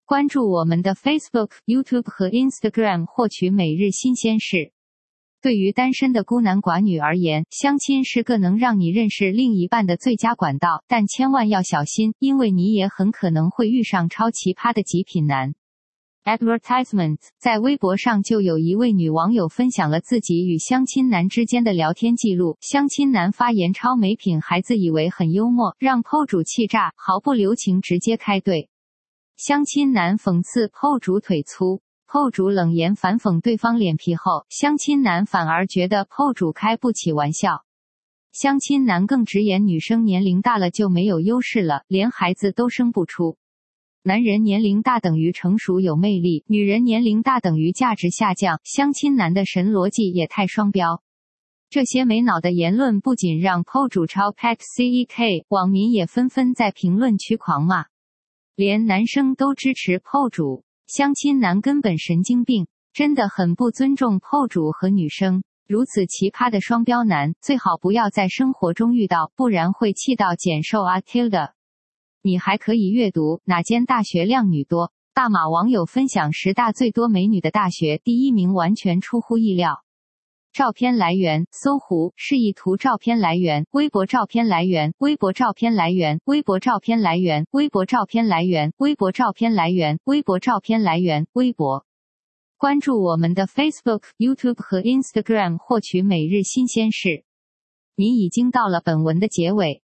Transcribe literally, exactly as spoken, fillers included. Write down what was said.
关注我们的 Facebook、YouTube 和 Instagram 获取每日新鲜事。对于单身的孤男寡女而言，相亲是个能让你认识另一半的最佳管道，但千万要小心，因为你也很可能会遇上超奇葩的极品男。Advertisement。 在微博上就有一位女网友分享了自己与相亲男之间的聊天记录，相亲男发言超没品，孩子以为很幽默，让 P O 主气炸，毫不留情直接开怼。相亲男讽刺 P O 主腿粗， P O 主冷言反讽对方脸皮厚，相亲男反而觉得 P O 主开不起玩笑。相亲男更直言女生年龄大了就没有优势了，连孩子都生不出。男人年龄大等于成熟有魅力，女人年龄大等于价值下降，相亲男的神逻辑也太双标。这些没脑的言论不仅让 P O 主超 P E K C E K， 网民也纷纷在评论区狂骂。连男生都支持 P O 主，相亲男根本神经病，真的很不尊重 P O 主和女生。如此奇葩的双标男，最好不要在生活中遇到，不然会气到减瘦啊 Tilda。你还可以阅读哪间大学靓女多？大马网友分享十大最多美女的大学，第一名完全出乎意料。照片来源：搜狐，示意图照片来源：微博照片来源：微博照片来源：微博照片来源：微博照片来源：微博照片来源：微博照片来源：微博。关注我们的 Facebook、YouTube 和 Instagram 获取每日新鲜事。你已经到了本文的结尾。